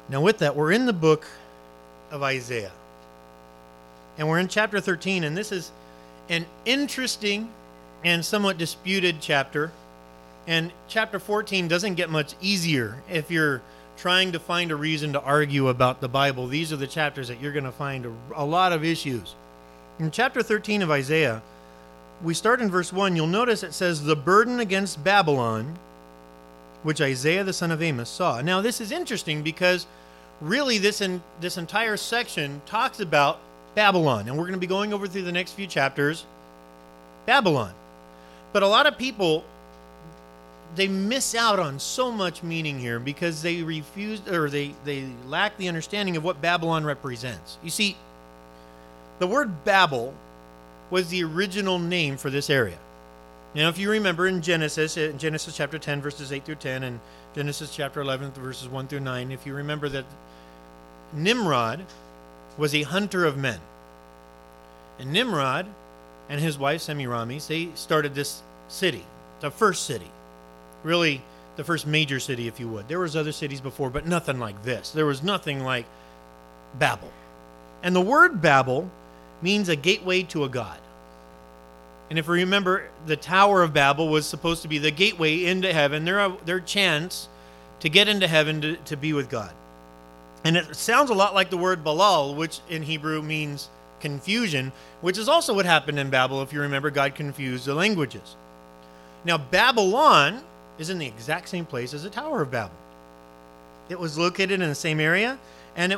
Now with that, we're in the book of Isaiah. And we're in chapter 13, and this is an interesting and somewhat disputed chapter. And chapter 14 doesn't get much easier if you're trying to find a reason to argue about the Bible. These are the chapters that you're going to find a lot of issues. In chapter 13 of Isaiah, we start in verse 1. You'll notice it says, "The burden against Babylon, which Isaiah the son of Amos saw." Now, this is interesting because really this entire section talks about Babylon. And we're going to be going over through the next few chapters, Babylon. But a lot of people, they miss out on so much meaning here because they refuse, or they lack the understanding of what Babylon represents. You see, the word Babel was the original name for this area. Now, if you remember in Genesis chapter 10, verses 8 through 10, and Genesis chapter 11, verses 1 through 9, if you remember that Nimrod was a hunter of men. And Nimrod and his wife Semiramis, they started this city, the first city. Really, the first major city, if you would. There was other cities before, but nothing like this. There was nothing like Babel. And the word Babel means a gateway to a god. And if you remember, the Tower of Babel was supposed to be the gateway into heaven, their chance to get into heaven to be with God. And it sounds a lot like the word Balal, which in Hebrew means confusion, which is also what happened in Babel. If you remember, God confused the languages. Now, Babylon is in the exact same place as the Tower of Babel. It was located in the same area, and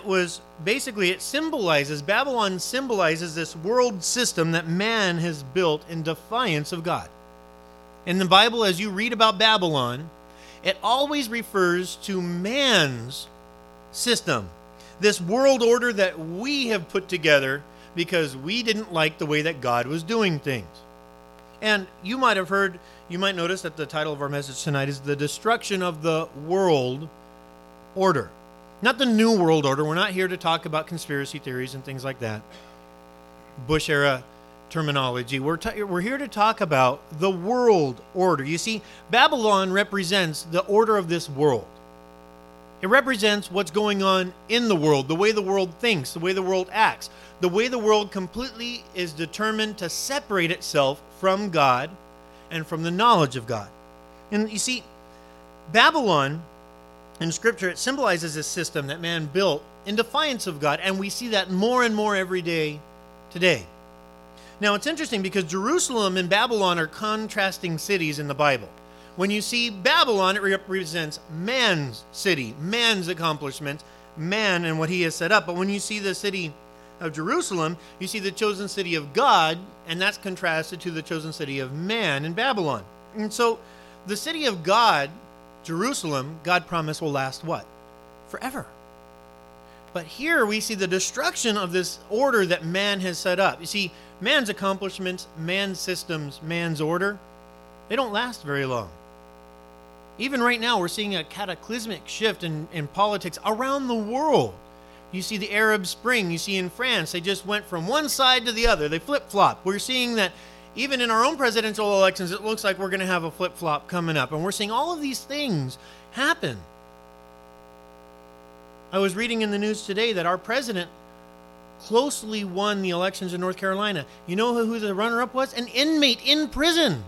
Babylon symbolizes this world system that man has built in defiance of God. In the Bible, as you read about Babylon, it always refers to man's system, this world order that we have put together because we didn't like the way that God was doing things. And you might notice that the title of our message tonight is The Destruction of the World Order. Not the New World Order. We're not here to talk about conspiracy theories and things like that. Bush-era terminology. We're here to talk about the world order. You see, Babylon represents the order of this world. It represents what's going on in the world, the way the world thinks, the way the world acts, the way the world completely is determined to separate itself from God and from the knowledge of God. And you see, Babylon, in Scripture, it symbolizes this system that man built in defiance of God, and we see that more and more every day today. Now, it's interesting because Jerusalem and Babylon are contrasting cities in the Bible. When you see Babylon, it represents man's city, man's accomplishments, man and what he has set up. But when you see the city of Jerusalem, you see the chosen city of God, and that's contrasted to the chosen city of man in Babylon. And so the city of God, Jerusalem, God promised will last what? Forever. But here we see the destruction of this order that man has set up. You see, man's accomplishments, man's systems, man's order, they don't last very long. Even right now, we're seeing a cataclysmic shift in politics around the world. You see the Arab Spring. You see in France, they just went from one side to the other. They flip-flop. We're seeing that even in our own presidential elections, it looks like we're going to have a flip-flop coming up. And we're seeing all of these things happen. I was reading in the news today that our president closely won the elections in North Carolina. You know who the runner-up was? An inmate in prison.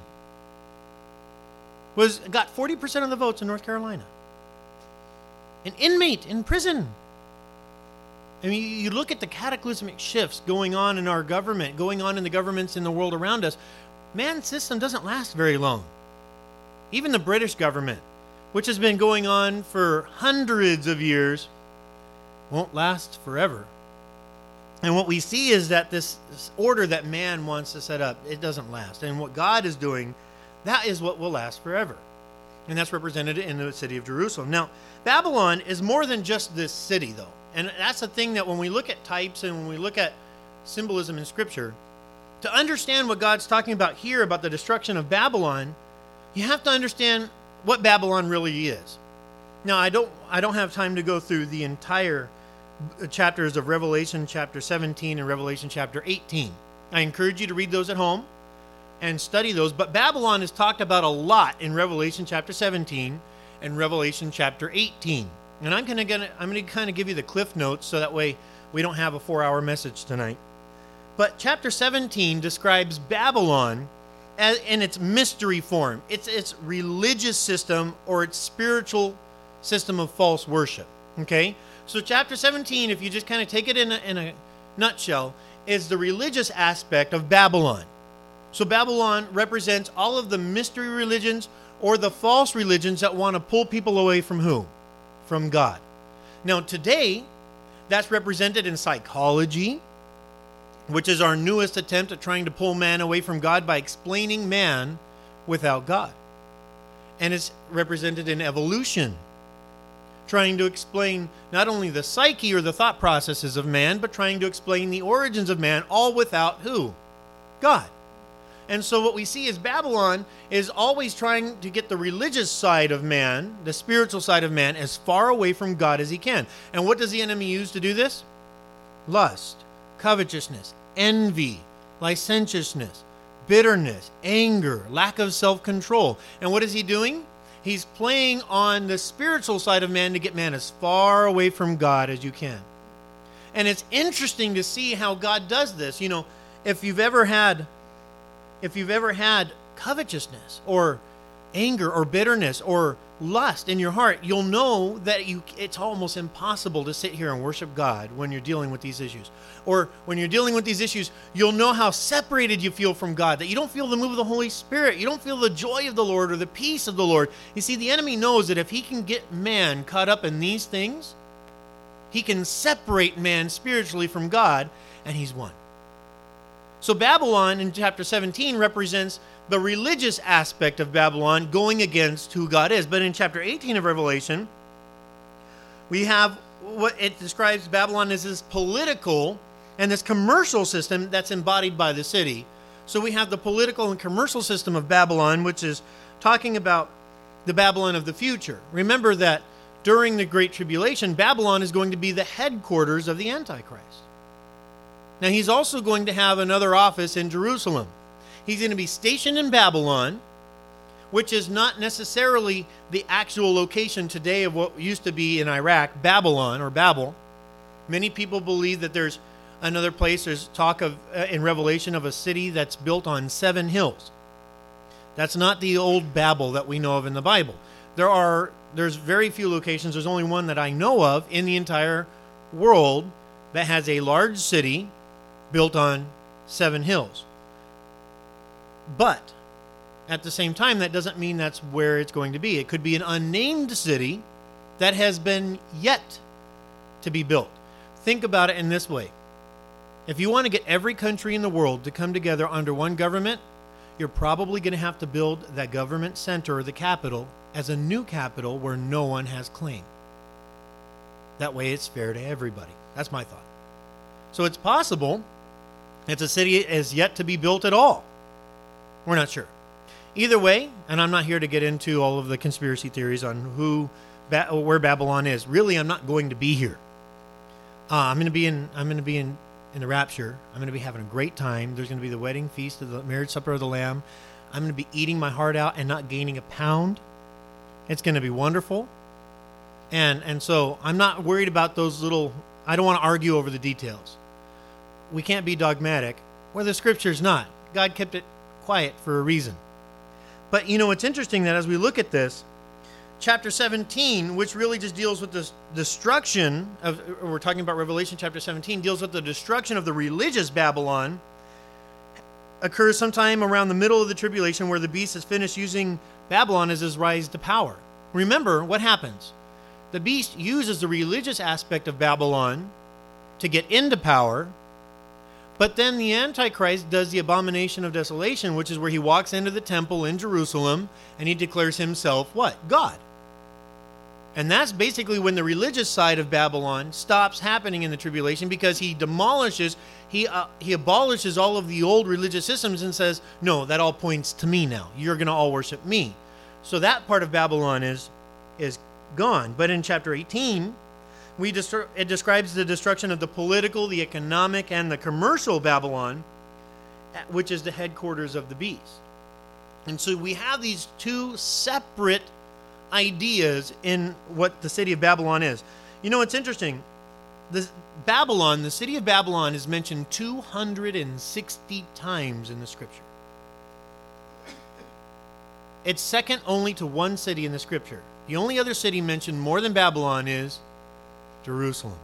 Got 40% of the votes in North Carolina. An inmate in prison. I mean, you look at the cataclysmic shifts going on in our government, going on in the governments in the world around us. Man's system doesn't last very long. Even the British government, which has been going on for hundreds of years, won't last forever. And what we see is that this order that man wants to set up, it doesn't last. And what God is doing, that is what will last forever. And that's represented in the city of Jerusalem. Now, Babylon is more than just this city, though. And that's the thing that when we look at types and when we look at symbolism in Scripture, to understand what God's talking about here, about the destruction of Babylon, you have to understand what Babylon really is. Now, I don't have time to go through the entire chapters of Revelation chapter 17 and Revelation chapter 18. I encourage you to read those at home and study those. But Babylon is talked about a lot in Revelation chapter 17 and Revelation chapter 18. And I'm going to kind of give you the cliff notes so that way we don't have a 4-hour message tonight. But chapter 17 describes Babylon in its mystery form. It's its religious system or its spiritual system of false worship. Okay? So chapter 17, if you just kind of take it in a nutshell, is the religious aspect of Babylon. So Babylon represents all of the mystery religions or the false religions that want to pull people away from who? From God. Now today, that's represented in psychology, which is our newest attempt at trying to pull man away from God by explaining man without God. And it's represented in evolution, trying to explain not only the psyche or the thought processes of man, but trying to explain the origins of man, all without who? God. And so what we see is Babylon is always trying to get the religious side of man, the spiritual side of man, as far away from God as he can. And what does the enemy use to do this? Lust, covetousness, envy, licentiousness, bitterness, anger, lack of self-control. And what is he doing? He's playing on the spiritual side of man to get man as far away from God as you can. And it's interesting to see how God does this. You know, if you've ever had covetousness or anger or bitterness or lust in your heart, you'll know that it's almost impossible to sit here and worship God when you're dealing with these issues. Or when you're dealing with these issues, you'll know how separated you feel from God, that you don't feel the move of the Holy Spirit. You don't feel the joy of the Lord or the peace of the Lord. You see, the enemy knows that if he can get man caught up in these things, he can separate man spiritually from God, and he's won. So Babylon in chapter 17 represents the religious aspect of Babylon going against who God is. But in chapter 18 of Revelation, we have what it describes Babylon as this political and this commercial system that's embodied by the city. So we have the political and commercial system of Babylon, which is talking about the Babylon of the future. Remember that during the Great Tribulation, Babylon is going to be the headquarters of the Antichrist. Now, he's also going to have another office in Jerusalem. He's going to be stationed in Babylon, which is not necessarily the actual location today of what used to be in Iraq, Babylon or Babel. Many people believe that there's another place. There's talk of in Revelation of a city that's built on 7 hills. That's not the old Babel that we know of in the Bible. There's very few locations. There's only one that I know of in the entire world that has a large city built on 7 hills. But at the same time, that doesn't mean that's where it's going to be. It could be an unnamed city that has been yet to be built. Think about it in this way. If you want to get every country in the world to come together under one government, you're probably going to have to build that government center or the capital as a new capital where no one has claim. That way it's fair to everybody. That's my thought. So it's possible it's a city is yet to be built at all. We're not sure. Either way, and I'm not here to get into all of the conspiracy theories on where Babylon is. Really, I'm not going to be here. I'm going to be in the rapture. I'm going to be having a great time. There's going to be the wedding feast of the marriage supper of the Lamb. I'm going to be eating my heart out and not gaining a pound. It's going to be wonderful. And so I'm not worried about those I don't want to argue over the details. We can't be dogmatic where the scripture's not. God kept it quiet for a reason. But it's interesting that as we look at this, chapter 17, which really just deals with the destruction of, we're talking about Revelation chapter 17, deals with the destruction of the religious Babylon, occurs sometime around the middle of the tribulation where the beast has finished using Babylon as his rise to power. Remember what happens. The beast uses the religious aspect of Babylon to get into power, but then the Antichrist does the abomination of desolation, which is where he walks into the temple in Jerusalem and he declares himself what? God. And that's basically when the religious side of Babylon stops happening in the tribulation, because he demolishes, he abolishes all of the old religious systems and says, no, that all points to me now. You're going to all worship me. So that part of Babylon is gone. But in chapter 18, it describes the destruction of the political, the economic, and the commercial Babylon, which is the headquarters of the beast. And so we have these two separate ideas in what the city of Babylon is. You know, it's interesting. The city of Babylon is mentioned 260 times in the scripture. It's second only to one city in the scripture. The only other city mentioned more than Babylon is Jerusalem.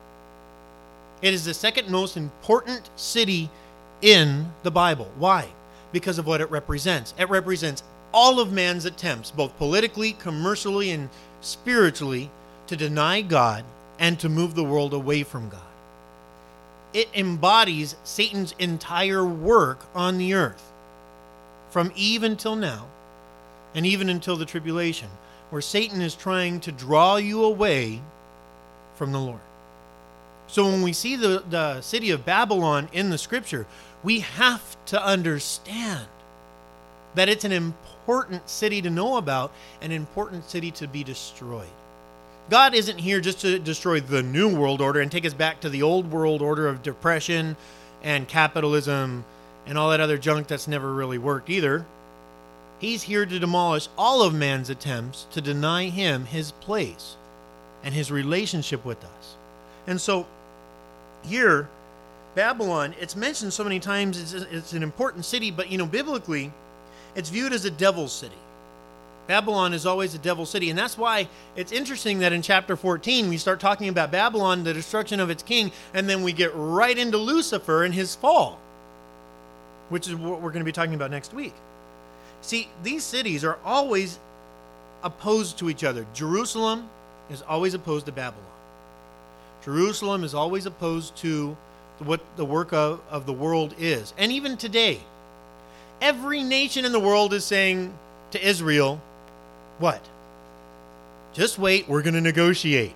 It is the second most important city in the Bible. Why? Because of what it represents. It represents all of man's attempts, both politically, commercially, and spiritually, to deny God and to move the world away from God. It embodies Satan's entire work on the earth, from Eve until now, and even until the tribulation, where Satan is trying to draw you away from the Lord. So when we see the city of Babylon in the scripture, we have to understand that it's an important city to know about, an important city to be destroyed. God isn't here just to destroy the new world order and take us back to the old world order of depression and capitalism and all that other junk that's never really worked either. He's here to demolish all of man's attempts to deny him his place and his relationship with us. And so here, Babylon, it's mentioned so many times, it's an important city, but biblically, it's viewed as a devil's city. Babylon is always a devil's city, and that's why it's interesting that in chapter 14 we start talking about Babylon, the destruction of its king, and then we get right into Lucifer and his fall, which is what we're going to be talking about next week. See, these cities are always opposed to each other. Jerusalem is always opposed to Babylon. Jerusalem is always opposed to what the work of the world is. And even today, every nation in the world is saying to Israel, what? Just wait, we're going to negotiate.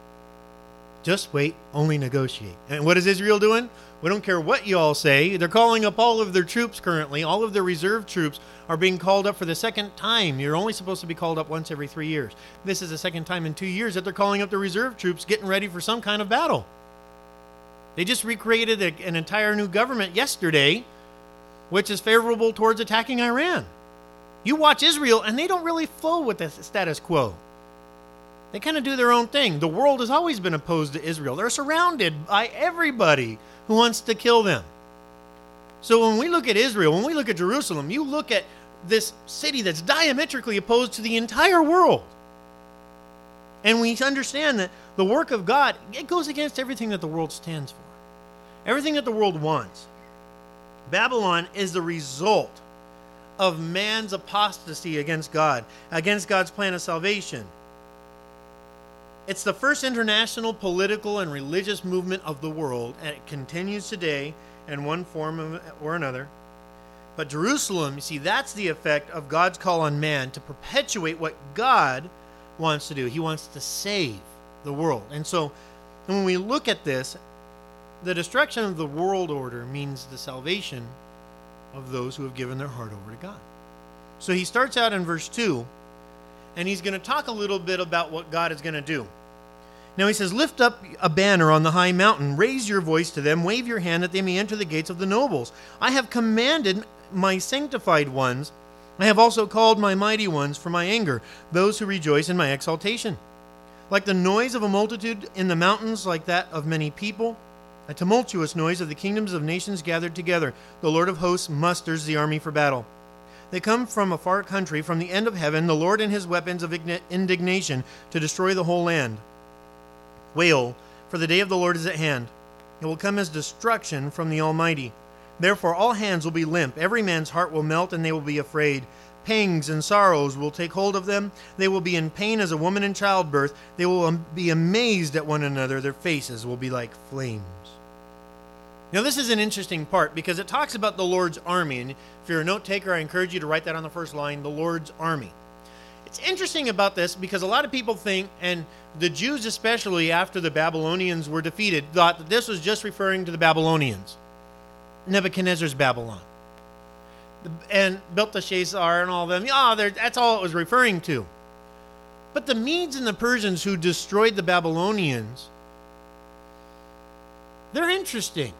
Just wait, only negotiate. And what is Israel doing? We don't care what you all say. They're calling up all of their troops currently. All of their reserve troops are being called up for the second time. You're only supposed to be called up once every 3 years. This is the second time in 2 years that they're calling up the reserve troops, getting ready for some kind of battle. They just recreated an entire new government yesterday, which is favorable towards attacking Iran. You watch Israel, and they don't really flow with the status quo. They kind of do their own thing. The world has always been opposed to Israel. They're surrounded by everybody who wants to kill them. So when we look at Israel, when we look at Jerusalem, you look at this city that's diametrically opposed to the entire world. And we understand that the work of God, it goes against everything that the world stands for. Everything that the world wants. Babylon is the result of man's apostasy against God, against God's plan of salvation. It's the first international political and religious movement of the world, and it continues today in one form or another. But Jerusalem, you see, that's the effect of God's call on man to perpetuate what God wants to do. He wants to save the world. And so when we look at this, the destruction of the world order means the salvation of those who have given their heart over to God. So he starts out in verse 2, and he's going to talk a little bit about what God is going to do. Now he says, lift up a banner on the high mountain, raise your voice to them, wave your hand that they may enter the gates of the nobles. I have commanded my sanctified ones. I have also called my mighty ones for my anger, those who rejoice in my exaltation. Like the noise of a multitude in the mountains, like that of many people, a tumultuous noise of the kingdoms of nations gathered together. The Lord of hosts musters the army for battle. They come from a far country, from the end of heaven, the Lord and his weapons of indignation to destroy the whole land. Wail, for the day of the Lord is at hand. It will come as destruction from the Almighty. Therefore all hands will be limp, every man's heart will melt, and they will be afraid. Pangs and sorrows will take hold of them. They will be in pain as a woman in childbirth. They will be amazed at one another. Their faces will be like flames. Now this is an interesting part because it talks about the Lord's army. And if you're a note taker, I encourage you to write that on the first line, the Lord's army. It's interesting about this because a lot of people think, and the Jews especially after the Babylonians were defeated, thought that this was just referring to the Babylonians. Nebuchadnezzar's Babylon. And Belteshazzar and all of them, that's all it was referring to. But the Medes and the Persians who destroyed the Babylonians, they're interesting.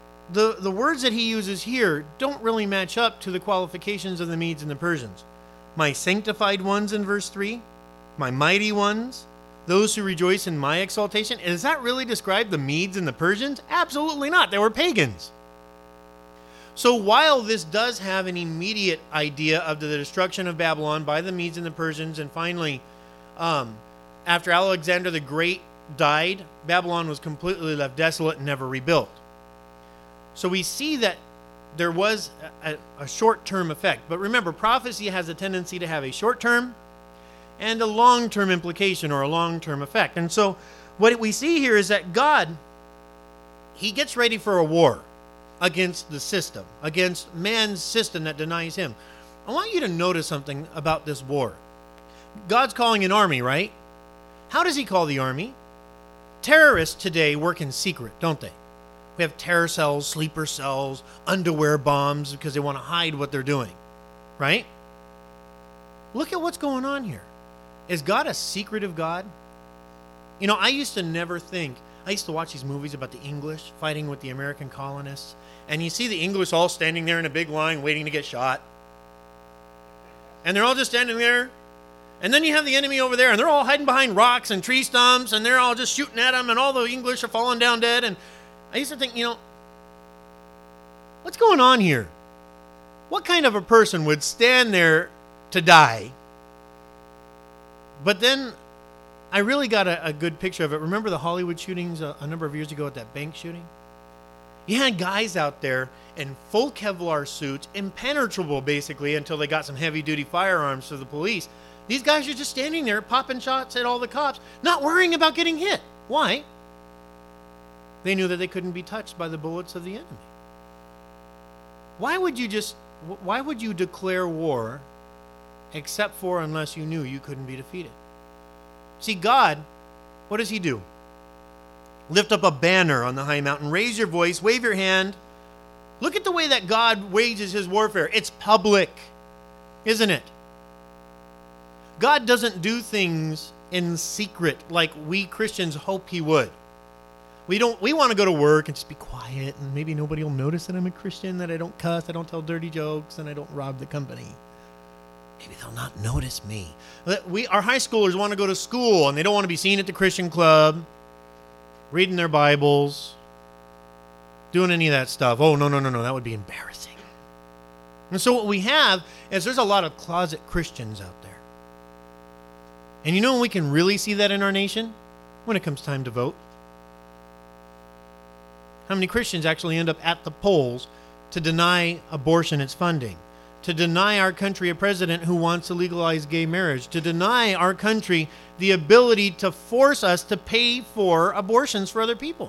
The words that he uses here don't really match up to the qualifications of the Medes and the Persians. my sanctified ones in verse 3, my mighty ones, those who rejoice in my exaltation. Does that really describe the Medes and the Persians? Absolutely not. They were pagans. So while this does have an immediate idea of the destruction of Babylon by the Medes and the Persians, and finally, after Alexander the Great died, Babylon was completely left desolate and never rebuilt. So we see that there was a short-term effect. But remember, prophecy has a tendency to have a short-term and a long-term implication or a long-term effect. And so what we see here is that God, he gets ready for a war against the system, against man's system that denies him. I want you to notice something about this war. God's calling an army, right? How does he call the army? Terrorists today work in secret, don't they? We have terror cells, sleeper cells, underwear bombs because they want to hide what they're doing, right? Look at what's going on here. Is God a secretive God? You know, I used to never think, I used to watch these movies about the English fighting with the American colonists, and you see the English all standing there in a big line waiting to get shot. And they're all just standing there. And then you have the enemy over there, and they're all hiding behind rocks and tree stumps, and they're all just shooting at them, and all the English are falling down dead. And I used to think, you know, what's going on here? What kind of a person would stand there to die? But then I really got a good picture of it. Remember the Hollywood shootings a number of years ago at that bank shooting? You had guys out there in full Kevlar suits, impenetrable basically, until they got some heavy-duty firearms to the police. These guys are just standing there popping shots at all the cops, not worrying about getting hit. Why? They knew that they couldn't be touched by the bullets of the enemy. Why would you declare war except for unless you knew you couldn't be defeated? See, God, what does he do? Lift up a banner on the high mountain, raise your voice, wave your hand. Look at the way that God wages his warfare. It's public, isn't it? God doesn't do things in secret like we Christians hope he would. We want to go to work and just be quiet, and maybe nobody will notice that I'm a Christian, that I don't cuss, I don't tell dirty jokes, and I don't rob the company. Maybe they'll not notice me. Our high schoolers want to go to school, and they don't want to be seen at the Christian club, reading their Bibles, doing any of that stuff. Oh, no, that would be embarrassing. And so what we have is there's a lot of closet Christians out there. And you know when we can really see that in our nation? When it comes time to vote. How many Christians actually end up at the polls to deny abortion its funding, to deny our country a president who wants to legalize gay marriage, to deny our country the ability to force us to pay for abortions for other people,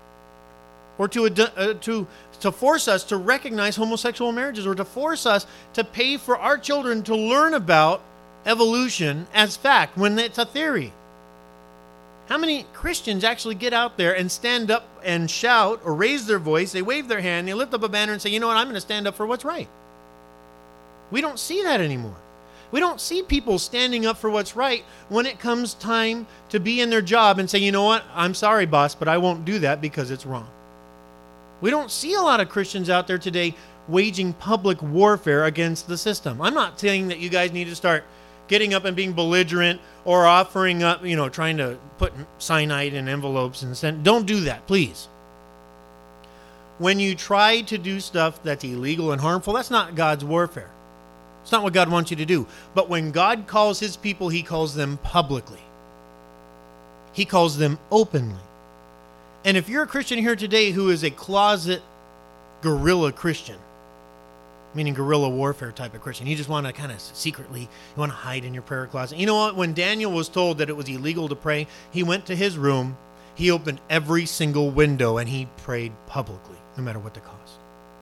or to force us to recognize homosexual marriages, or to force us to pay for our children to learn about evolution as fact when it's a theory. How many Christians actually get out there and stand up and shout or raise their voice, they wave their hand, they lift up a banner and say, you know what, I'm going to stand up for what's right. We don't see that anymore. We don't see people standing up for what's right when it comes time to be in their job and say, you know what, I'm sorry, boss, but I won't do that because it's wrong. We don't see a lot of Christians out there today waging public warfare against the system. I'm not saying that you guys need to start getting up and being belligerent or offering up, trying to put cyanide in envelopes and send. Don't do that, please. When you try to do stuff that's illegal and harmful, that's not God's warfare. It's not what God wants you to do. But when God calls his people, he calls them publicly. He calls them openly. And if you're a Christian here today who is a closet guerrilla Christian, meaning guerrilla warfare type of Christian, you just want to kind of secretly, you want to hide in your prayer closet. You know what? When Daniel was told that it was illegal to pray, he went to his room, he opened every single window, and he prayed publicly, no matter what the cost.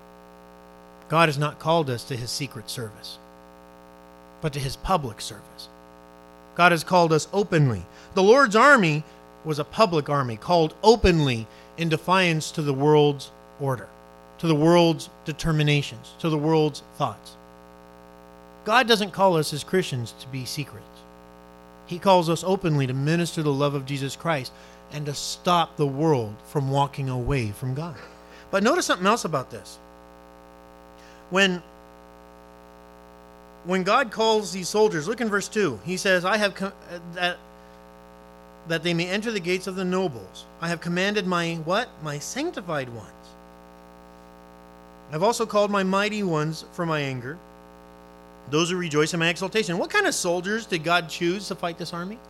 God has not called us to his secret service, but to his public service. God has called us openly. The Lord's army was a public army, called openly in defiance to the world's order, to the world's determinations, to the world's thoughts. God doesn't call us as Christians to be secret. He calls us openly to minister the love of Jesus Christ and to stop the world from walking away from God. But notice something else about this. When when God calls these soldiers, look in verse 2. He says, I have that they may enter the gates of the nobles. I have commanded my what? My sanctified ones. I've also called my mighty ones for my anger, those who rejoice in my exaltation. What kind of soldiers did God choose to fight this army?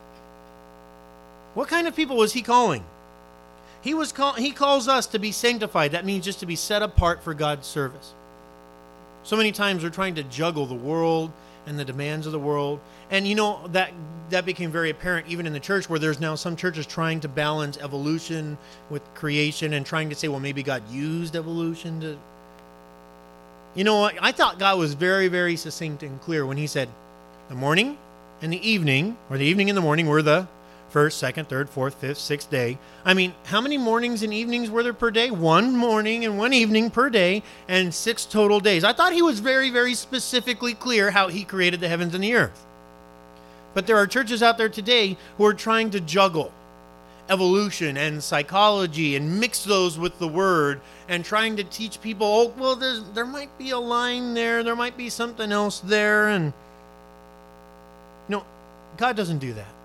What kind of people was he calling? He calls us to be sanctified. That means just to be set apart for God's service. So many times we're trying to juggle the world and the demands of the world. And you know, that became very apparent even in the church, where there's now some churches trying to balance evolution with creation and trying to say, well, maybe God used evolution to... You know what? I thought God was very, very succinct and clear when he said, the morning and the evening, or the evening and the morning, were the first, second, third, fourth, fifth, sixth day. I mean, how many mornings and evenings were there per day? One morning and one evening per day, and 6 total days. I thought he was very, very specifically clear how he created the heavens and the earth. But there are churches out there today who are trying to juggle evolution and psychology and mix those with the word and trying to teach people, oh, well, there might be a line there might be something else there. And no, God doesn't do that.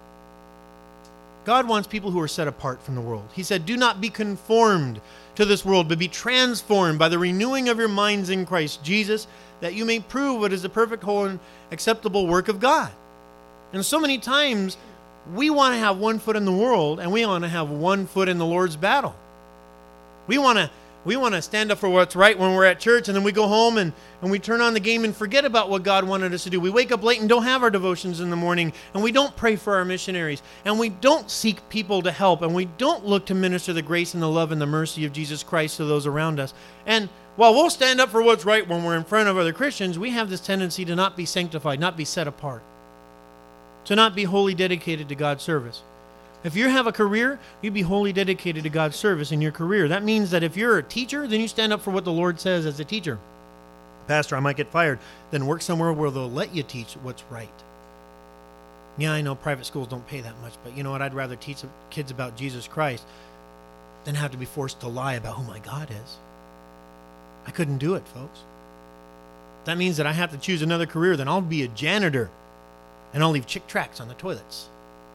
God wants people who are set apart from the world. He said, do not be conformed to this world, but be transformed by the renewing of your minds in Christ Jesus, that you may prove what is the perfect, whole, and acceptable work of God. And so many times, we want to have one foot in the world, and we want to have one foot in the Lord's battle. We want to stand up for what's right when we're at church, and then we go home and we turn on the game and forget about what God wanted us to do. We wake up late and don't have our devotions in the morning, and we don't pray for our missionaries, and we don't seek people to help, and we don't look to minister the grace and the love and the mercy of Jesus Christ to those around us. And while we'll stand up for what's right when we're in front of other Christians, we have this tendency to not be sanctified, not be set apart, to not be wholly dedicated to God's service. If you have a career, you be wholly dedicated to God's service in your career. That means that if you're a teacher, then you stand up for what the Lord says as a teacher. Pastor, I might get fired. Then work somewhere where they'll let you teach what's right. Yeah, I know private schools don't pay that much, but you know what? I'd rather teach kids about Jesus Christ than have to be forced to lie about who my God is. I couldn't do it, folks. That means that I have to choose another career. Then I'll be a janitor, and I'll leave Chick tracts on the toilets.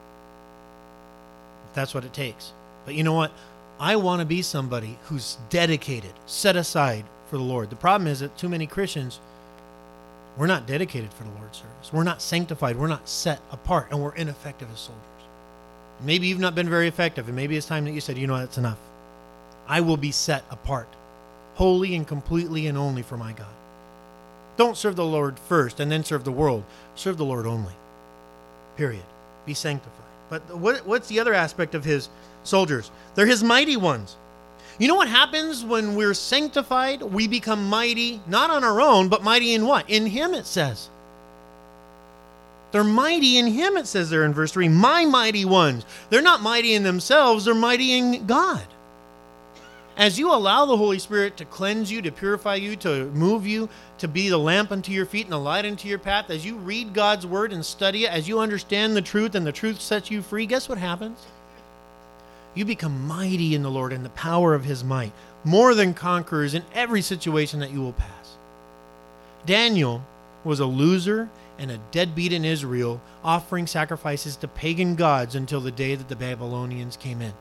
That's what it takes. But you know what? I want to be somebody who's dedicated, set aside for the Lord. The problem is that too many Christians, we're not dedicated for the Lord's service. We're not sanctified. We're not set apart, and we're ineffective as soldiers. Maybe you've not been very effective, and maybe it's time that you said, you know what, that's enough. I will be set apart, wholly and completely and only for my God. Don't serve the Lord first and then serve the world. Serve the Lord only. Period. Be sanctified. But what's the other aspect of his soldiers? They're his mighty ones. You know what happens when we're sanctified? We become mighty, not on our own, but mighty in what? In him, it says. They're mighty in him, it says there in verse 3. My mighty ones. They're not mighty in themselves, they're mighty in God. As you allow the Holy Spirit to cleanse you, to purify you, to move you, to be the lamp unto your feet and the light unto your path, as you read God's word and study it, as you understand the truth and the truth sets you free, guess what happens? You become mighty in the Lord and the power of his might, more than conquerors in every situation that you will pass. Daniel was a loser and a deadbeat in Israel, offering sacrifices to pagan gods until the day that the Babylonians came in.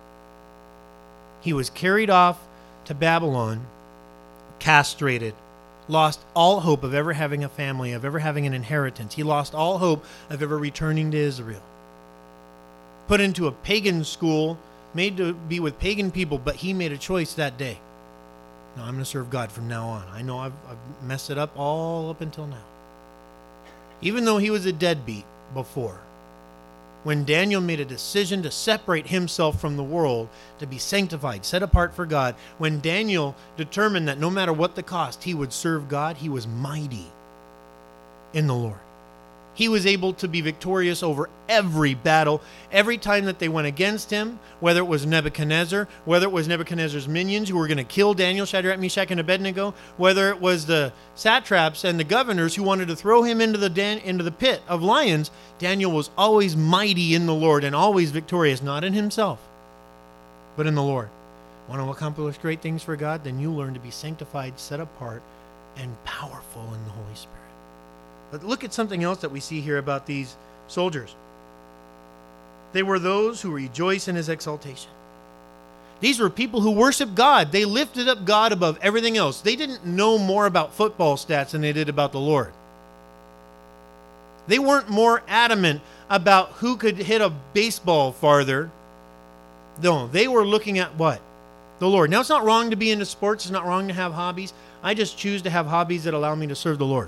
He was carried off to Babylon, castrated, lost all hope of ever having a family, of ever having an inheritance. He lost all hope of ever returning to Israel. Put into a pagan school, made to be with pagan people, but he made a choice that day. No, I'm going to serve God from now on. I know I've messed it up all up until now. Even though he was a deadbeat before, when Daniel made a decision to separate himself from the world, to be sanctified, set apart for God, when Daniel determined that no matter what the cost, he would serve God, he was mighty in the Lord. He was able to be victorious over every battle, every time that they went against him, whether it was Nebuchadnezzar, whether it was Nebuchadnezzar's minions who were going to kill Daniel, Shadrach, Meshach, and Abednego, whether it was the satraps and the governors who wanted to throw him into the pit of lions. Daniel was always mighty in the Lord and always victorious, not in himself, but in the Lord. Want to accomplish great things for God? Then you learn to be sanctified, set apart, and powerful in the Holy Spirit. But look at something else that we see here about these soldiers. They were those who rejoice in his exaltation. These were people who worshiped God. They lifted up God above everything else. They didn't know more about football stats than they did about the Lord. They weren't more adamant about who could hit a baseball farther. No, they were looking at what? The Lord. Now, it's not wrong to be into sports. It's not wrong to have hobbies. I just choose to have hobbies that allow me to serve the Lord.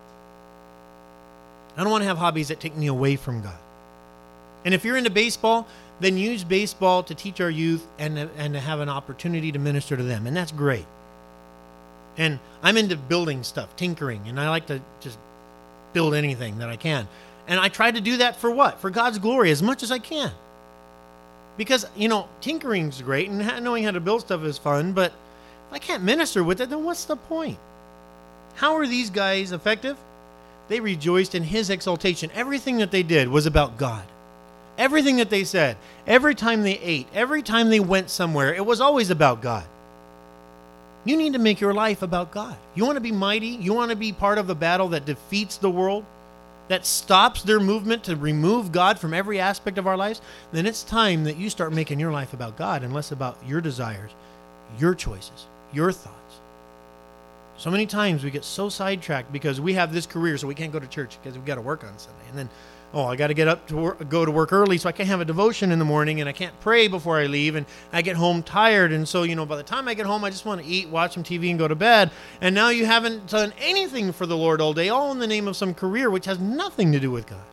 I don't want to have hobbies that take me away from God. And if you're into baseball, then use baseball to teach our youth and to have an opportunity to minister to them. And that's great. And I'm into building stuff, tinkering, and I like to just build anything that I can. And I try to do that for what? For God's glory as much as I can. Because, tinkering's great and knowing how to build stuff is fun, but if I can't minister with it, then what's the point? How are these guys effective? They rejoiced in his exaltation. Everything that they did was about God. Everything that they said, every time they ate, every time they went somewhere, it was always about God. You need to make your life about God. You want to be mighty? You want to be part of the battle that defeats the world, that stops their movement to remove God from every aspect of our lives? Then it's time that you start making your life about God and less about your desires, your choices, your thoughts. So many times we get so sidetracked because we have this career, so we can't go to church because we've got to work on Sunday. And then, I got to get up to work, go to work early, so I can't have a devotion in the morning, and I can't pray before I leave, and I get home tired. And so, by the time I get home, I just want to eat, watch some TV, and go to bed. And now you haven't done anything for the Lord all day, all in the name of some career which has nothing to do with God.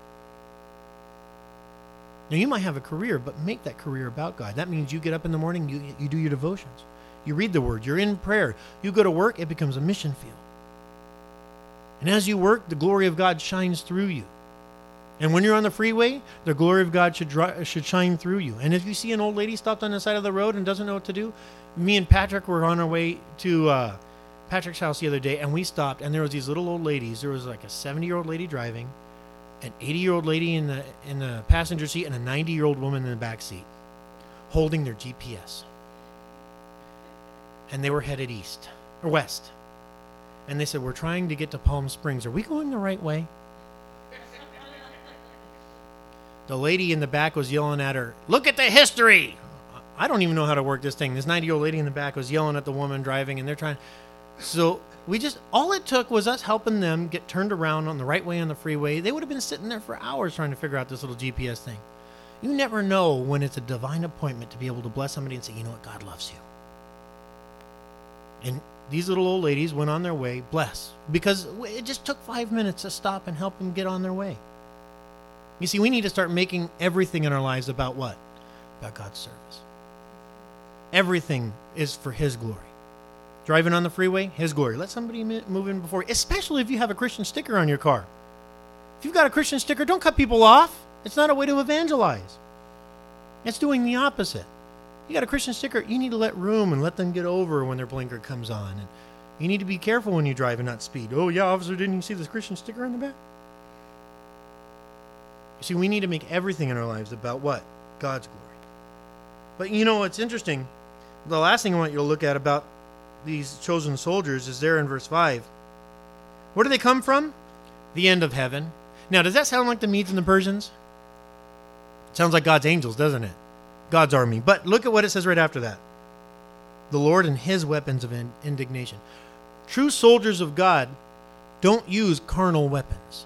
Now, you might have a career, but make that career about God. That means you get up in the morning, you do your devotions. You read the Word. You're in prayer. You go to work, it becomes a mission field. And as you work, the glory of God shines through you. And when you're on the freeway, the glory of God should shine through you. And if you see an old lady stopped on the side of the road and doesn't know what to do, me and Patrick were on our way to Patrick's house the other day, and we stopped, and there was these little old ladies. There was like a 70-year-old lady driving, an 80-year-old lady in the passenger seat, and a 90-year-old woman in the back seat, holding their GPS. And they were headed east or west. And they said, "We're trying to get to Palm Springs. Are we going the right way?" The lady in the back was yelling at her, "Look at the history!" I don't even know how to work this thing. This 90-year-old lady in the back was yelling at the woman driving, and they're trying. So all it took was us helping them get turned around on the right way on the freeway. They would have been sitting there for hours trying to figure out this little GPS thing. You never know when it's a divine appointment to be able to bless somebody and say, "You know what? God loves you." And these little old ladies went on their way, blessed, because it just took 5 minutes to stop and help them get on their way. You see, we need to start making everything in our lives about what? About God's service. Everything is for His glory. Driving on the freeway, His glory. Let somebody move in before you, especially if you have a Christian sticker on your car. If you've got a Christian sticker, don't cut people off. It's not a way to evangelize. It's doing the opposite. You got a Christian sticker, you need to let room and let them get over when their blinker comes on. And you need to be careful when you drive and not speed. "Oh yeah, officer, didn't you see this Christian sticker on the back?" You see, we need to make everything in our lives about what? God's glory. But it's interesting. The last thing I want you to look at about these chosen soldiers is there in verse 5. Where do they come from? The end of heaven. Now, does that sound like the Medes and the Persians? It sounds like God's angels, doesn't it? God's army. But look at what it says right after that. The Lord and His weapons of indignation. True soldiers of God don't use carnal weapons.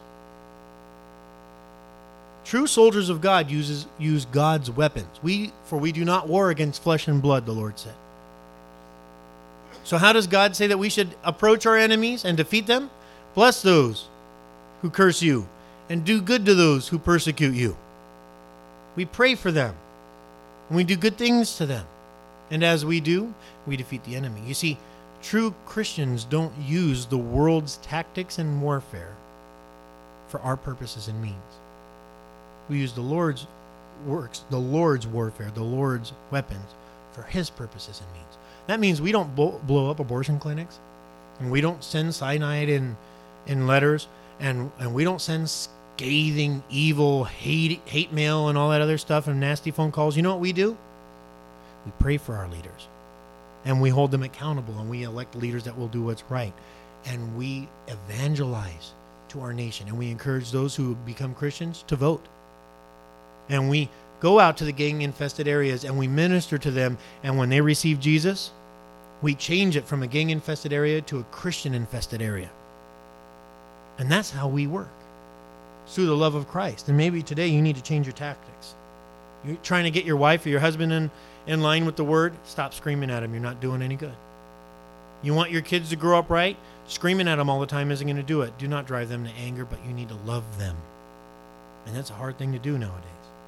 True soldiers of God use God's weapons. For we do not war against flesh and blood, the Lord said. So how does God say that we should approach our enemies and defeat them? Bless those who curse you, and do good to those who persecute you. We pray for them, and we do good things to them. And as we do, we defeat the enemy. You see, true Christians don't use the world's tactics and warfare for our purposes and means. We use the Lord's works, the Lord's warfare, the Lord's weapons for His purposes and means. That means we don't blow up abortion clinics, and we don't send cyanide in letters, and we don't send scathing, evil, hate mail and all that other stuff and nasty phone calls. You know what we do? We pray for our leaders, and we hold them accountable, and we elect leaders that will do what's right, and we evangelize to our nation. And we encourage those who become Christians to vote. And we go out to the gang-infested areas and we minister to them. And when they receive Jesus, we change it from a gang-infested area to a Christian-infested area. And that's how we work. It's through the love of Christ. And maybe today you need to change your tactics. You're trying to get your wife or your husband in line with the Word. Stop screaming at them. You're not doing any good. You want your kids to grow up right? Screaming at them all the time isn't going to do it. Do not drive them to anger, but you need to love them. And that's a hard thing to do nowadays.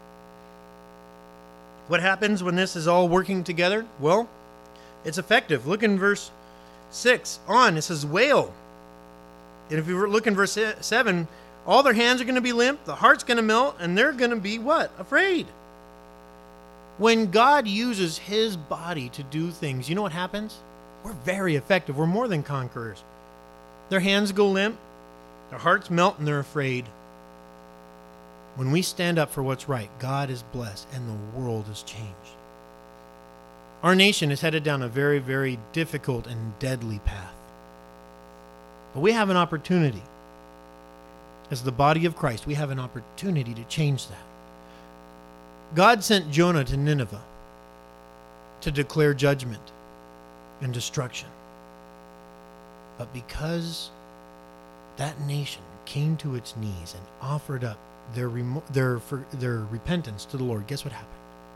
What happens when this is all working together? Well, it's effective. Look in verse 6 on. It says, wail. And if you look in verse 7, all their hands are going to be limp, the heart's going to melt, and they're going to be what? Afraid. When God uses his body to do things, you know what happens? We're very effective. We're more than conquerors. Their hands go limp, their hearts melt, and they're afraid. When we stand up for what's right, God is blessed and the world is changed. Our nation is headed down a very, very difficult and deadly path. But we have an opportunity. As the body of Christ, we have an opportunity to change that. God sent Jonah to Nineveh to declare judgment and destruction. But because that nation came to its knees and offered up their repentance to the Lord, guess what happened?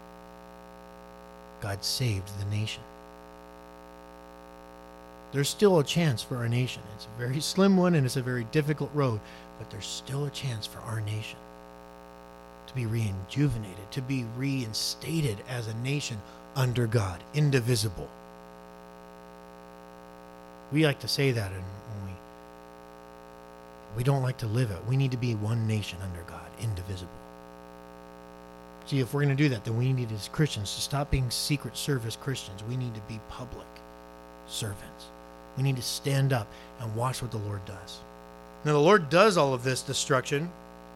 God saved the nation. There's still a chance for our nation. It's a very slim one and it's a very difficult road, but there's still a chance for our nation to be rejuvenated, to be reinstated as a nation under God, indivisible. We like to say that, and we don't like to live it. We need to be one nation under God, indivisible. See, if we're going to do that, then we need as Christians to stop being Secret Service Christians. We need to be public servants. We need to stand up and watch what the Lord does. Now, the Lord does all of this destruction.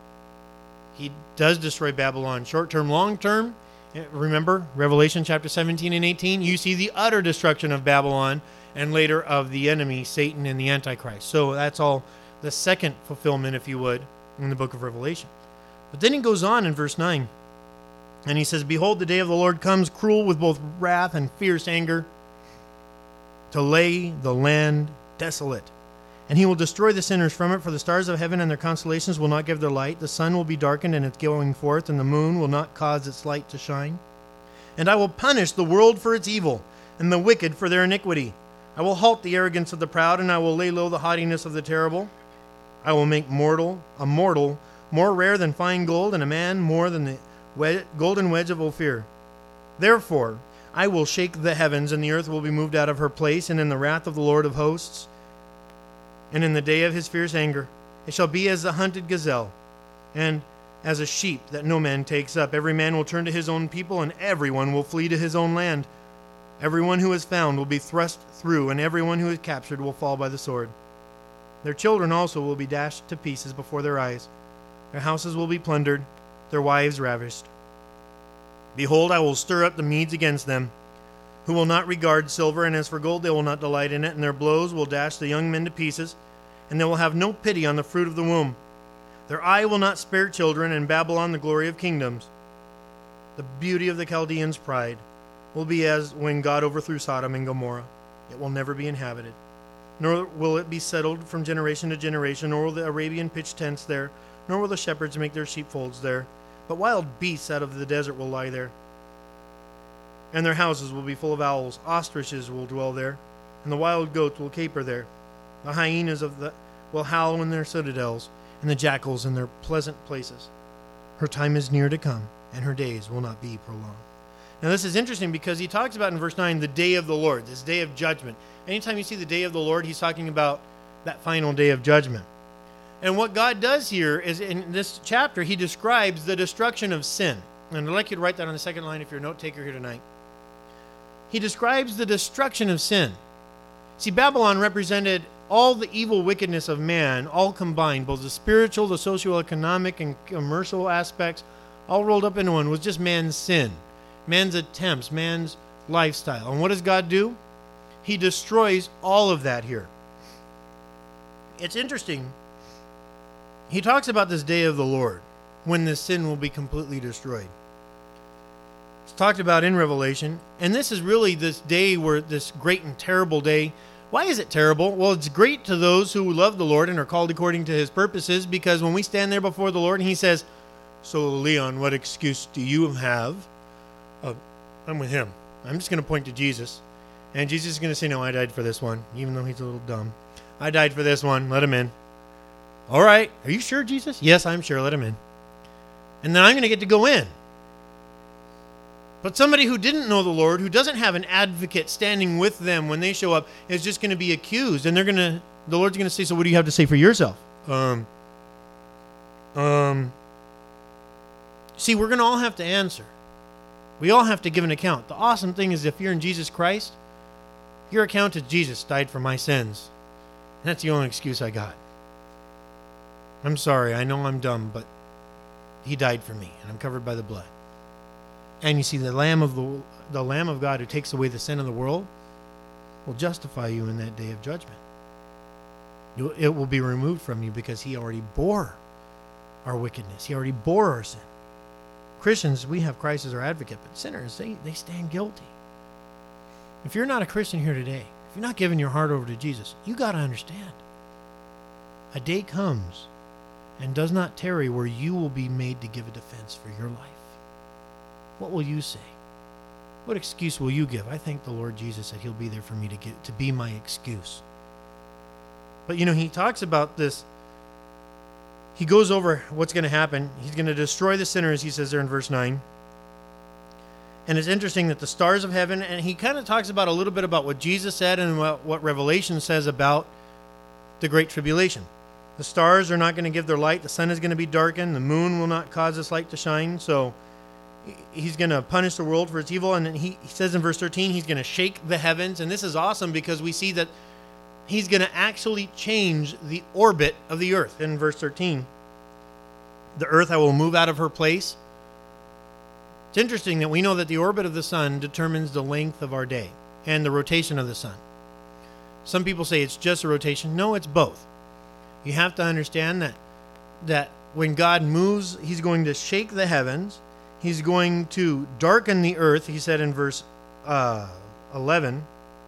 He does destroy Babylon short-term, long-term. Remember, Revelation chapter 17 and 18, you see the utter destruction of Babylon and later of the enemy, Satan and the Antichrist. So that's all the second fulfillment, if you would, in the book of Revelation. But then he goes on in verse 9, and he says, behold, the day of the Lord comes, cruel with both wrath and fierce anger, to lay the land desolate. And he will destroy the sinners from it, for the stars of heaven and their constellations will not give their light. The sun will be darkened in its going forth, and the moon will not cause its light to shine. And I will punish the world for its evil, and the wicked for their iniquity. I will halt the arrogance of the proud, and I will lay low the haughtiness of the terrible. I will make a mortal more rare than fine gold, and a man more than the golden wedge of Ophir. Therefore, I will shake the heavens, and the earth will be moved out of her place, and in the wrath of the Lord of hosts, and in the day of his fierce anger, it shall be as a hunted gazelle, and as a sheep that no man takes up. Every man will turn to his own people, and everyone will flee to his own land. Everyone who is found will be thrust through, and everyone who is captured will fall by the sword. Their children also will be dashed to pieces before their eyes. Their houses will be plundered, their wives ravished. Behold, I will stir up the Medes against them, who will not regard silver, and as for gold they will not delight in it, and their blows will dash the young men to pieces, and they will have no pity on the fruit of the womb. Their eye will not spare children, and Babylon, the glory of kingdoms, the beauty of the Chaldeans' pride, will be as when God overthrew Sodom and Gomorrah. It will never be inhabited, nor will it be settled from generation to generation, nor will the Arabian pitch tents there, nor will the shepherds make their sheepfolds there. But wild beasts out of the desert will lie there, and their houses will be full of owls. Ostriches will dwell there, and the wild goats will caper there. The hyenas will howl in their citadels, and the jackals in their pleasant places. Her time is near to come, and her days will not be prolonged. Now this is interesting because he talks about in verse 9 the day of the Lord, this day of judgment. Anytime you see the day of the Lord, he's talking about that final day of judgment. And what God does here is in this chapter, he describes the destruction of sin. And I'd like you to write that on the second line if you're a note taker here tonight. He describes the destruction of sin. See, Babylon represented all the evil wickedness of man, all combined, both the spiritual, the socioeconomic, and commercial aspects, all rolled up into one, was just man's sin, man's attempts, man's lifestyle. And what does God do? He destroys all of that here. It's interesting he talks about this day of the Lord when this sin will be completely destroyed. It's talked about in Revelation, and this is really this day where this great and terrible day. Why is it terrible? Well, it's great to those who love the Lord and are called according to his purposes, because when we stand there before the Lord and he says, "So Leon, what excuse do you have?" I'm with him. I'm just going to point to Jesus. And Jesus is going to say, "No, I died for this one," even though he's a little dumb. "I died for this one. Let him in." "All right. Are you sure, Jesus?" "Yes, I'm sure. Let him in." And then I'm going to get to go in. But somebody who didn't know the Lord, who doesn't have an advocate standing with them when they show up, is just going to be accused. And the Lord's going to say, "So what do you have to say for yourself?" See, we're going to all have to answer. We all have to give an account. The awesome thing is, if you're in Jesus Christ, your account is Jesus died for my sins. And that's the only excuse I got. I'm sorry. I know I'm dumb, but he died for me, and I'm covered by the blood. And you see, the Lamb of God who takes away the sin of the world will justify you in that day of judgment. It will be removed from you because he already bore our wickedness. He already bore our sin. Christians, we have Christ as our advocate, but sinners, they stand guilty. If you're not a Christian here today, if you're not giving your heart over to Jesus, you got to understand. A day comes and does not tarry where you will be made to give a defense for your life. What will you say? What excuse will you give? I thank the Lord Jesus that he'll be there for me to be my excuse. But he talks about this. He goes over what's going to happen. He's going to destroy the sinners, he says there in verse 9. And it's interesting that the stars of heaven, and he kind of talks about a little bit about what Jesus said and what Revelation says about the Great Tribulation. The stars are not going to give their light. The sun is going to be darkened. The moon will not cause its light to shine. So he's going to punish the world for its evil. And then he says in verse 13, he's going to shake the heavens. And this is awesome because we see that he's going to actually change the orbit of the earth. In verse 13, the earth I will move out of her place. It's interesting that we know that the orbit of the sun determines the length of our day and the rotation of the sun. Some people say it's just a rotation. No, it's both. You have to understand that when God moves, he's going to shake the heavens. He's going to darken the earth, he said in verse 13.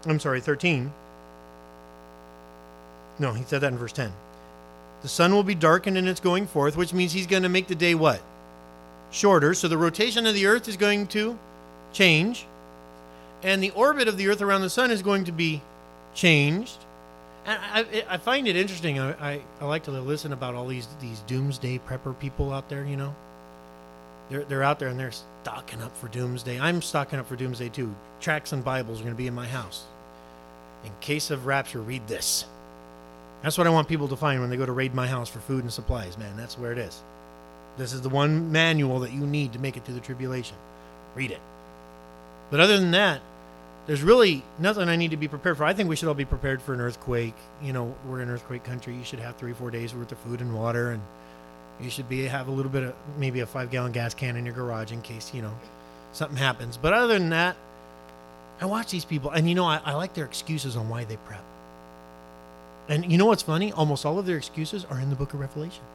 No, he said that in verse 10. The sun will be darkened in its going forth, which means he's going to make the day what? Shorter. So the rotation of the earth is going to change. And the orbit of the earth around the sun is going to be changed. And I find it interesting. I like to listen about all these doomsday prepper people out there, They're out there and they're stocking up for doomsday. I'm stocking up for doomsday too. Tracts and Bibles are going to be in my house. In case of rapture, read this. That's what I want people to find when they go to raid my house for food and supplies, man. That's where it is. This is the one manual that you need to make it through the tribulation. Read it. But other than that, there's really nothing I need to be prepared for. I think we should all be prepared for an earthquake. We're in an earthquake country. You should have 3-4 days worth of food and water, and you should have a little bit of maybe a 5-gallon gas can in your garage in case, something happens. But other than that, I watch these people, and I like their excuses on why they prep. And you know what's funny? Almost all of their excuses are in the book of Revelation.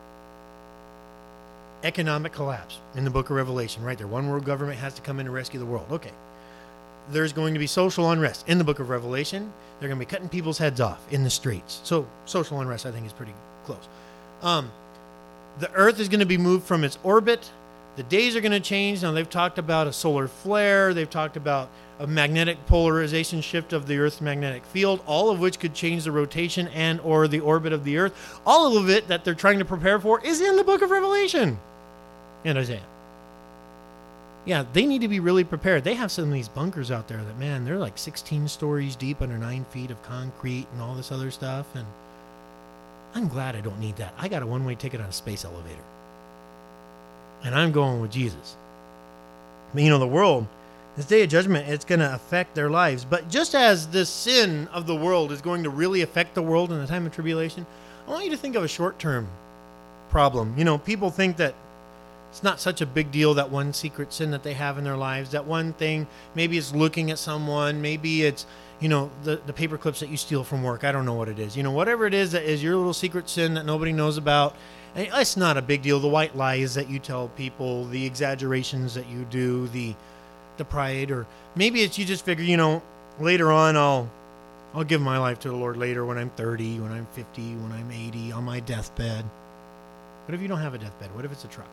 Economic collapse in the book of Revelation, right there. One world government has to come in to rescue the world. Okay. There's going to be social unrest in the book of Revelation. They're going to be cutting people's heads off in the streets. So social unrest, I think, is pretty close. The earth is going to be moved from its orbit. The days are going to change. Now, they've talked about a solar flare. They've talked about a magnetic polarization shift of the Earth's magnetic field, all of which could change the rotation and or the orbit of the Earth. All of it that they're trying to prepare for is in the book of Revelation and Isaiah. Yeah, they need to be really prepared. They have some of these bunkers out there that, man, they're like 16 stories deep under 9 feet of concrete and all this other stuff. And I'm glad I don't need that. I got a one-way ticket on a space elevator. And I'm going with Jesus. But, the world, this day of judgment, it's going to affect their lives. But just as the sin of the world is going to really affect the world in the time of tribulation, I want you to think of a short-term problem. People think that it's not such a big deal, that one secret sin that they have in their lives, that one thing, maybe it's looking at someone, maybe it's, the paper clips that you steal from work. I don't know what it is. Whatever it is that is your little secret sin that nobody knows about. It's not a big deal. The white lies that you tell people, the exaggerations that you do, the pride, or maybe it's you just figure, later on I'll give my life to the Lord later when I'm 30, when I'm 50, when I'm 80, on my deathbed. What if you don't have a deathbed? What if it's a truck?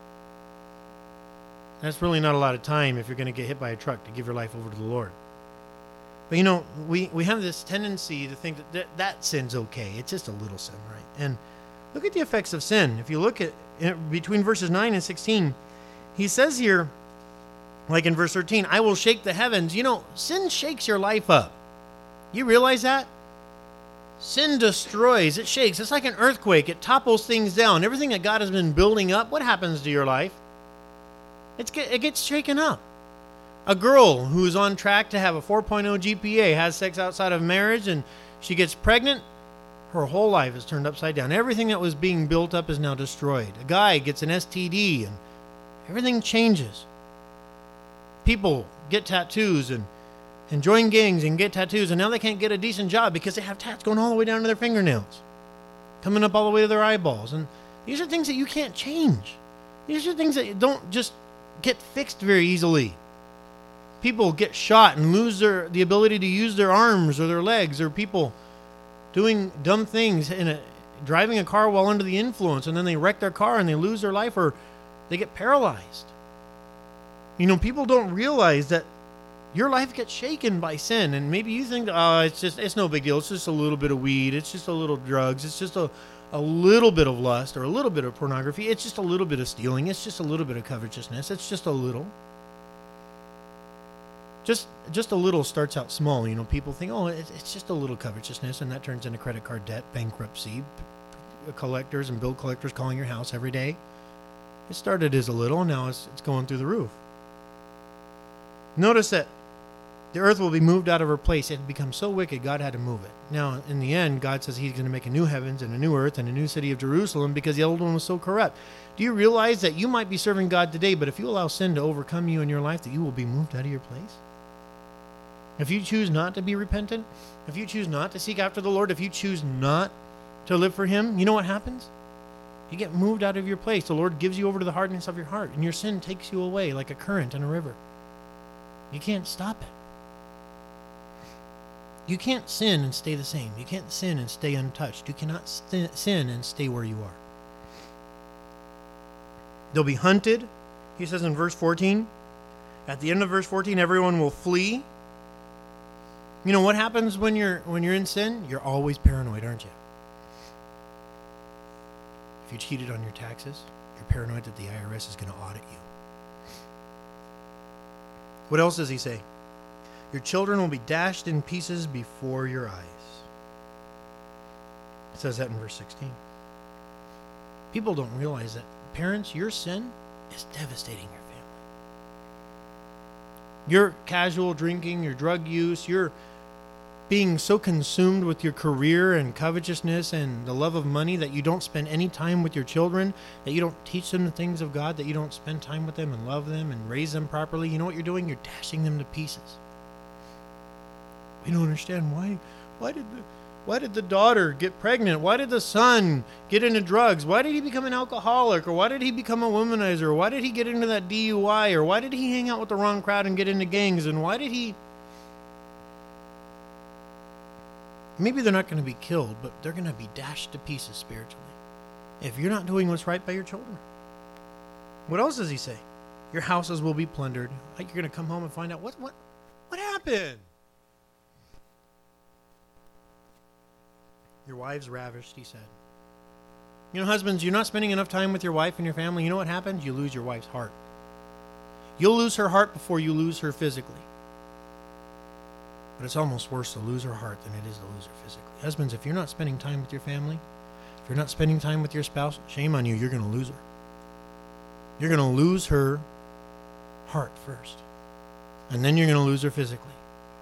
That's really not a lot of time if you're going to get hit by a truck to give your life over to the Lord. But we have this tendency to think that sin's okay. It's just a little sin, right? And look at the effects of sin. If you look at between verses 9 and 16, he says here, like in verse 13, I will shake the heavens. Sin shakes your life up. You realize that? Sin destroys. It shakes. It's like an earthquake. It topples things down. Everything that God has been building up, what happens to your life? It gets shaken up. A girl who's on track to have a 4.0 GPA has sex outside of marriage and she gets pregnant, her whole life is turned upside down. Everything that was being built up is now destroyed. A guy gets an STD and everything changes. People get tattoos and join gangs and get tattoos, and now they can't get a decent job because they have tats going all the way down to their fingernails, coming up all the way to their eyeballs. And these are things that you can't change. These are things that don't just get fixed very easily. People get shot and lose the ability to use their arms or their legs, or people doing dumb things, driving a car while under the influence, and then they wreck their car and they lose their life, or they get paralyzed. People don't realize that your life gets shaken by sin, and maybe you think, it's no big deal. It's just a little bit of weed. It's just a little drugs. It's just a little bit of lust or a little bit of pornography. It's just a little bit of stealing. It's just a little bit of covetousness. It's just a little. Just a little starts out small. People think, it's just a little covetousness, and that turns into credit card debt, bankruptcy, collectors and bill collectors calling your house every day. It started as a little, and now it's going through the roof. Notice that the earth will be moved out of her place. It had become so wicked, God had to move it. Now, in the end, God says he's going to make a new heavens and a new earth and a new city of Jerusalem because the old one was so corrupt. Do you realize that you might be serving God today, but if you allow sin to overcome you in your life, that you will be moved out of your place? If you choose not to be repentant, if you choose not to seek after the Lord, if you choose not to live for him, you know what happens? You get moved out of your place. The Lord gives you over to the hardness of your heart, and your sin takes you away like a current in a river. You can't stop it. You can't sin and stay the same. You can't sin and stay untouched. You cannot sin and stay where you are. They'll be hunted. He says in verse 14. At the end of verse 14, everyone will flee. You know what happens when you're in sin? You're always paranoid, aren't you? If you cheated on your taxes, you're paranoid that the IRS is going to audit you. What else does he say? Your children will be dashed in pieces before your eyes. It says that in verse 16. People don't realize that, parents, your sin is devastating your family. Your casual drinking, your drug use, your being so consumed with your career and covetousness and the love of money that you don't spend any time with your children, that you don't teach them the things of God, that you don't spend time with them and love them and raise them properly. You know what you're doing? You're dashing them to pieces. We don't understand why did the daughter get pregnant? Why did the son get into drugs? Why did he become an alcoholic? Or why did he become a womanizer? Or why did he get into that DUI? Or why did he hang out with the wrong crowd and get into gangs? And why did he... Maybe they're not going to be killed, but they're going to be dashed to pieces spiritually if you're not doing what's right by your children. What else does he say? Your houses will be plundered. Like you're going to come home and find out what happened. Your wives ravished, he said. Husbands, you're not spending enough time with your wife and your family. You know what happens? You lose your wife's heart. You'll lose her heart before you lose her physically. But it's almost worse to lose her heart than it is to lose her physically. Husbands, if you're not spending time with your family, if you're not spending time with your spouse, shame on you, you're going to lose her. You're going to lose her heart first. And then you're going to lose her physically.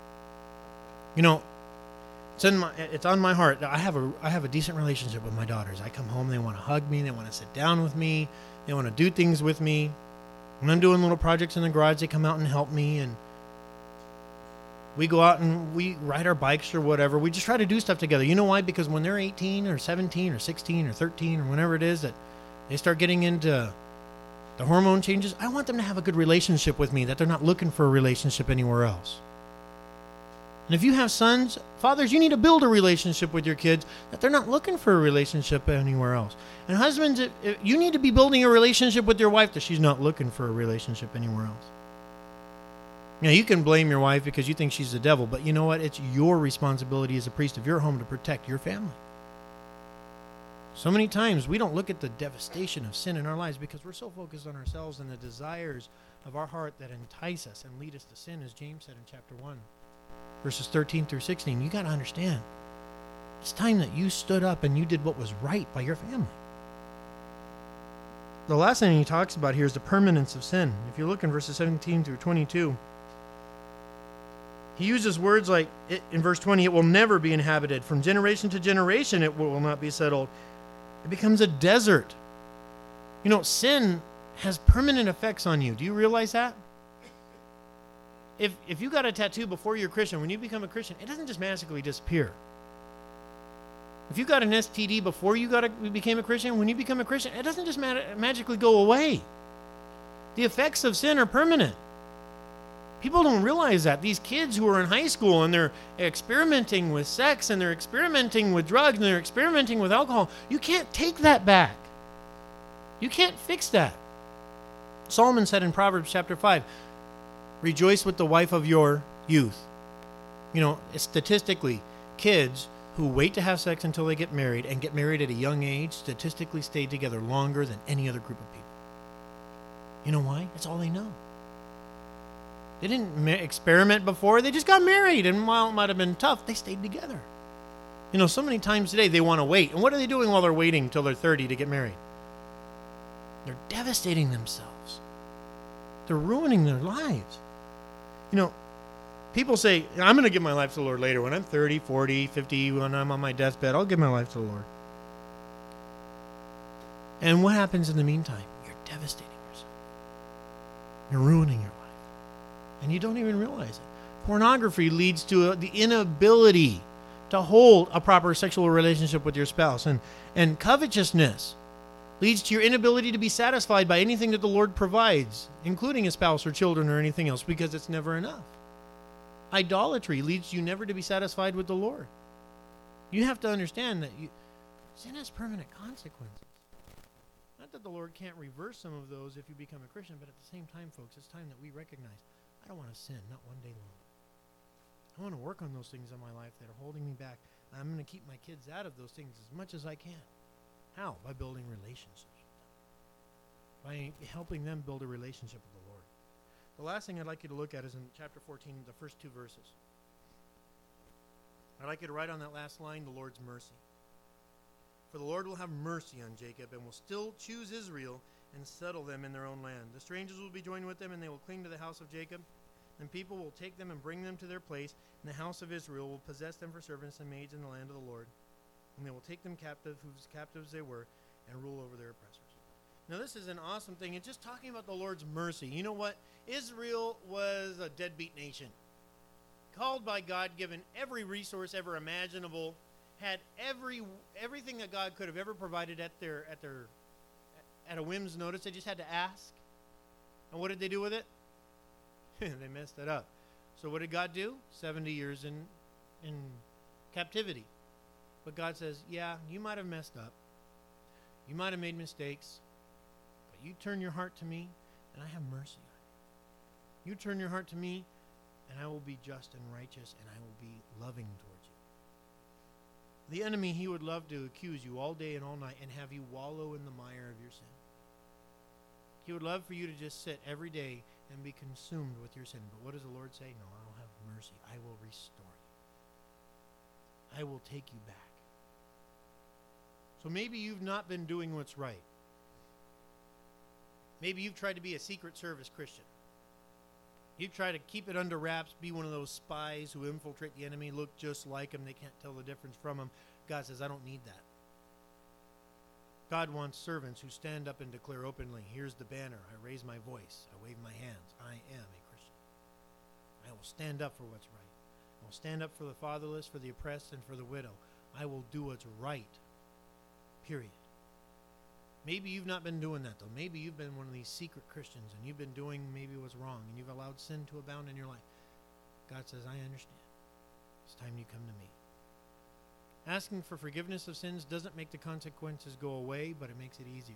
It's on my heart. I have a decent relationship with my daughters. I come home, they want to hug me, they want to sit down with me, they want to do things with me. When I'm doing little projects in the garage, they come out and help me, and we go out and we ride our bikes or whatever. We just try to do stuff together. You know why? Because when they're 18 or 17 or 16 or 13 or whenever it is that they start getting into the hormone changes, I want them to have a good relationship with me, that they're not looking for a relationship anywhere else. And if you have sons, fathers, you need to build a relationship with your kids, that they're not looking for a relationship anywhere else. And husbands, you need to be building a relationship with your wife that she's not looking for a relationship anywhere else. Now, you can blame your wife because you think she's the devil, but you know what? It's your responsibility as a priest of your home to protect your family. So many times we don't look at the devastation of sin in our lives because we're so focused on ourselves and the desires of our heart that entice us and lead us to sin, as James said in chapter 1, verses 13 through 16. You got to understand, it's time that you stood up and you did what was right by your family. The last thing he talks about here is the permanence of sin. If you look in verses 17 through 22, he uses words like, in verse 20, it will never be inhabited. From generation to generation, it will not be settled. It becomes a desert. You know, sin has permanent effects on you. Do you realize that? If you got a tattoo before you're a Christian, when you become a Christian, it doesn't just magically disappear. If you got an STD before you became a Christian, when you become a Christian, it doesn't just magically go away. The effects of sin are permanent. People don't realize that. These kids who are in high school and they're experimenting with sex and they're experimenting with drugs and they're experimenting with alcohol, you can't take that back. You can't fix that. Solomon said in Proverbs chapter 5, rejoice with the wife of your youth. You know, statistically, kids who wait to have sex until they get married and get married at a young age statistically stay together longer than any other group of people. You know why? That's all they know. They didn't experiment before. They just got married. And while it might have been tough, they stayed together. You know, so many times today they want to wait. And what are they doing while they're waiting until they're 30 to get married? They're devastating themselves. They're ruining their lives. You know, people say, I'm going to give my life to the Lord later. When I'm 30, 40, 50, when I'm on my deathbed, I'll give my life to the Lord. And what happens in the meantime? You're devastating yourself. You're ruining your life. And you don't even realize it. Pornography leads to the inability to hold a proper sexual relationship with your spouse. And covetousness leads to your inability to be satisfied by anything that the Lord provides, including a spouse or children or anything else, because it's never enough. Idolatry leads you never to be satisfied with the Lord. You have to understand that sin has permanent consequences. Not that the Lord can't reverse some of those if you become a Christian, but at the same time, folks, it's time that we recognize I don't want to sin, not one day long. I want to work on those things in my life that are holding me back. I'm going to keep my kids out of those things as much as I can. How? By building relationships with them. By helping them build a relationship with the Lord. The last thing I'd like you to look at is in chapter 14, the first two verses. I'd like you to write on that last line, the Lord's mercy. For the Lord will have mercy on Jacob and will still choose Israel and settle them in their own land. The strangers will be joined with them, and they will cling to the house of Jacob. And people will take them and bring them to their place, and the house of Israel will possess them for servants and maids in the land of the Lord. And they will take them captive, whose captives they were, and rule over their oppressors. Now, this is an awesome thing. It's just talking about the Lord's mercy. You know what? Israel was a deadbeat nation. Called by God, given every resource ever imaginable, had everything that God could have ever provided at a whim's notice. They just had to ask. And what did they do with it? They messed it up. So what did God do? 70 years in captivity. But God says, yeah, you might have messed up. You might have made mistakes. But you turn your heart to me, and I have mercy on you. You turn your heart to me, and I will be just and righteous, and I will be loving towards you. The enemy, he would love to accuse you all day and all night and have you wallow in the mire of your sin. He would love for you to just sit every day and be consumed with your sin. But what does the Lord say? No, I will have mercy. I will restore you. I will take you back. So maybe you've not been doing what's right. Maybe you've tried to be a Secret Service Christian. You've tried to keep it under wraps, be one of those spies who infiltrate the enemy, look just like him. They can't tell the difference from him. God says, I don't need that. God wants servants who stand up and declare openly, here's the banner. I raise my voice. I wave my hands. I am a Christian. I will stand up for what's right. I will stand up for the fatherless, for the oppressed, and for the widow. I will do what's right. Period. Maybe you've not been doing that, though. Maybe you've been one of these secret Christians and you've been doing maybe what's wrong and you've allowed sin to abound in your life. God says, I understand. It's time you come to me. Asking for forgiveness of sins doesn't make the consequences go away, but it makes it easier.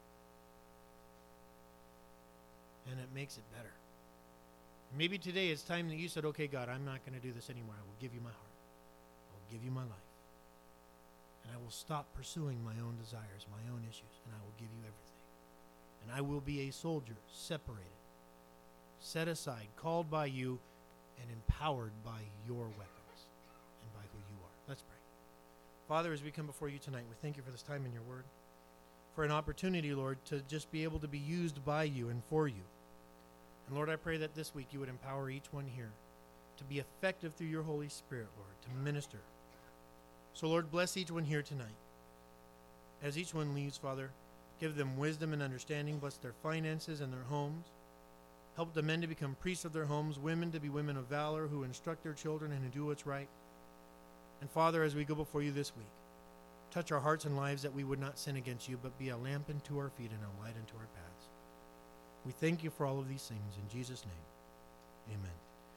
And it makes it better. Maybe today it's time that you said, okay, God, I'm not going to do this anymore. I will give you my heart. I will give you my life. And I will stop pursuing my own desires, my own issues, and I will give you everything. And I will be a soldier, separated, set aside, called by you, and empowered by your weapons and by who you are. Let's pray. Father, as we come before you tonight, we thank you for this time in your word, for an opportunity, Lord, to just be able to be used by you and for you. And Lord, I pray that this week you would empower each one here to be effective through your Holy Spirit, Lord, to minister. So, Lord, bless each one here tonight. As each one leaves, Father, give them wisdom and understanding. Bless their finances and their homes. Help the men to become priests of their homes, women to be women of valor who instruct their children and who do what's right. And Father, as we go before you this week, touch our hearts and lives that we would not sin against you, but be a lamp unto our feet and a light unto our paths. We thank you for all of these things. In Jesus' name, amen.